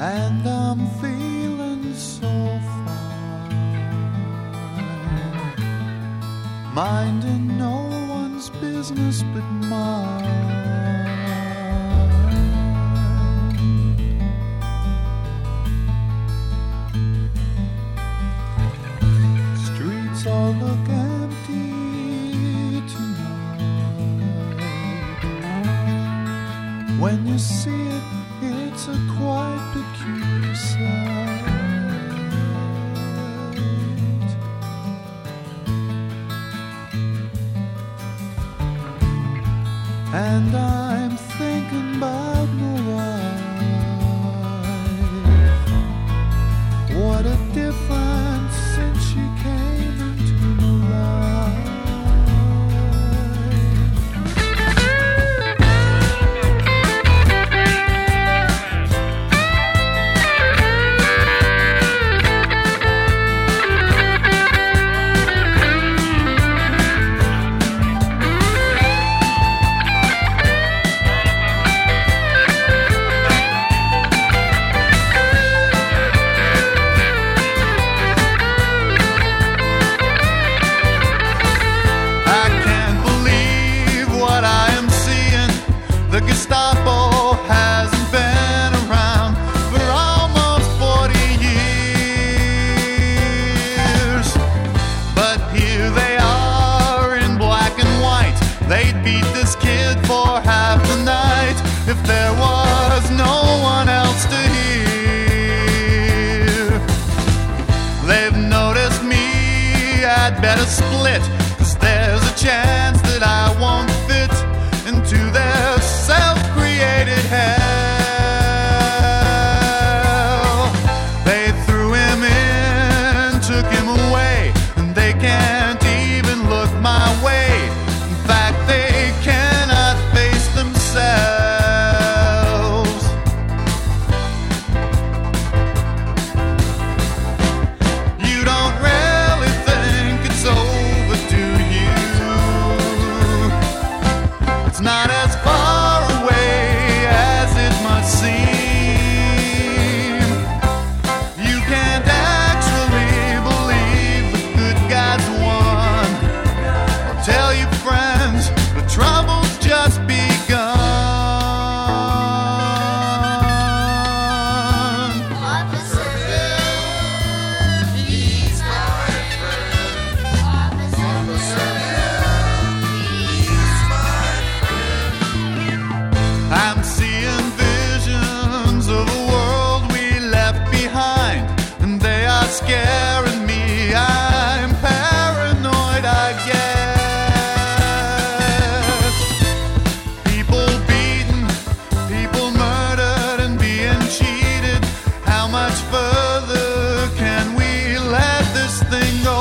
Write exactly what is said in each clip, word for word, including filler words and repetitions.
and I'm feeling so fine, minding no one's business but mine. Streets all look empty tonight. When you see it, it's a quite peculiar sight. And I'm thinking about my wife. What a difference since she came into my life. The Gestapo hasn't been around for almost forty years. But here they are in black and white. They'd beat this kid for half the night if there was no one else to hear. They've noticed me, I'd better split, 'cause there's a chance that I won't fit into their self-created hell. They threw him in, took him away, and they can't even look my way. In fact, they cannot face themselves. You don't really think it's over, do you? It's not as far away as it must seem. You can't actually believe the good guys won. I'll tell you, friends, the trouble's just begun. Officer Bill, he's my friend. Officer Bill, he's my I'm seeing visions of a world we left behind, and they are scaring me. I'm paranoid, I guess. People beaten, people murdered and being cheated. How much further can we let this thing go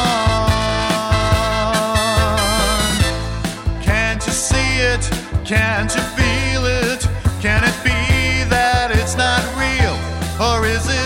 on? Can't you see it? Can't you feel it? Can it be that it's not real? Or is it